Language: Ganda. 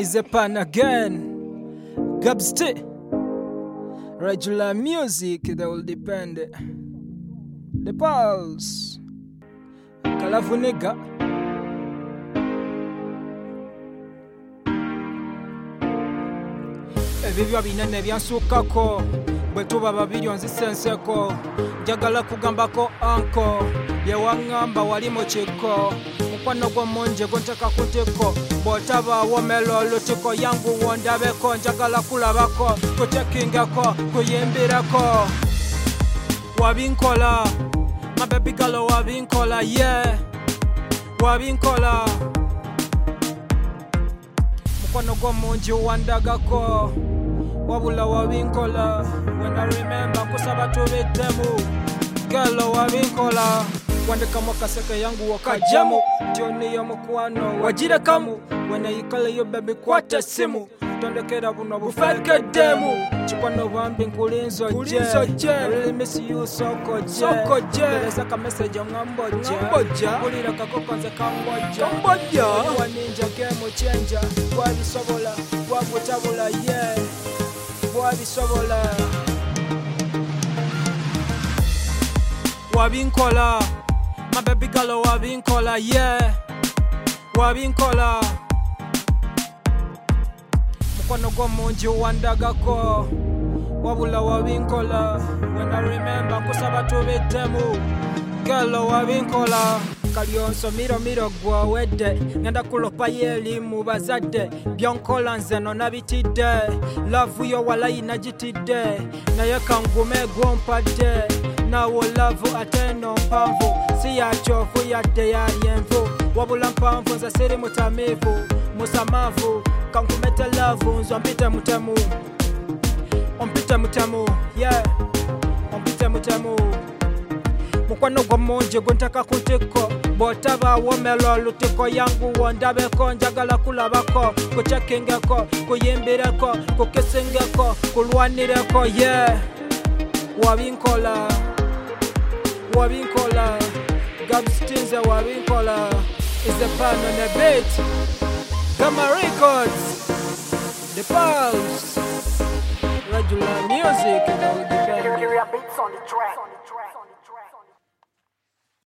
is a pan again. Gabsti. Regular music, that will depend. The pulse. Kalavu nigga. Ebibyo binene byansukako bwe tuba babiri onzisenseko njagala kugambako anko byewangamba wali mu kiko mukwano gw'omungi gwenteka ku ntiko bw'otabaawo melo lutiko yangu wondabeko njagala kulabako kutekingako kuyimbirako wabinkola mabebigalo wabinkola yeah wabinkola mukwano gw'omungi wandagako wabula wabinkola when I remember kusaba tubitemu galo wabinkola wandikamu kaseke yangu wakajamu tioni ya mukwano wajire kamu when I call you baby kwate simu tondekera buno bufalke demu chikwano bambi nkulinzo je I really miss you soko je Teresa ka message ngambo je kulira kakokonze kamboja wa ninja game changer wabisobola wabutabula yeah wabisobola wabinkola mababy galo wabinkola yeah wabinkola mukwano gw'omungi wandagako wabula wabinkola when I remember kusaba tubitemu galo wabinkola kalyonso miro gwawedde ngenda kulopa yeli mu bazadde byonkola nze no nabitidde love yo walayi nagitidde naye kangume gwompadde nawo love ateno mpanvu si ya chofu yadde yali envu wabula mpanvu nze siri mutamivu musamavu kankumete love nzo mpite mutemu ompite mutemu yeah ompite mutemu mukwano gw'omungi gwenteka ku ntiko bw'otabaawo melo lutiko yangu wondabeko njagala kulabako kucekingeko kuyimbireko kukisingeko kulwanireko yeah wabinkola Gabstinze wabinkola is the pan on the beat Gamma Records the pulse regular music and all the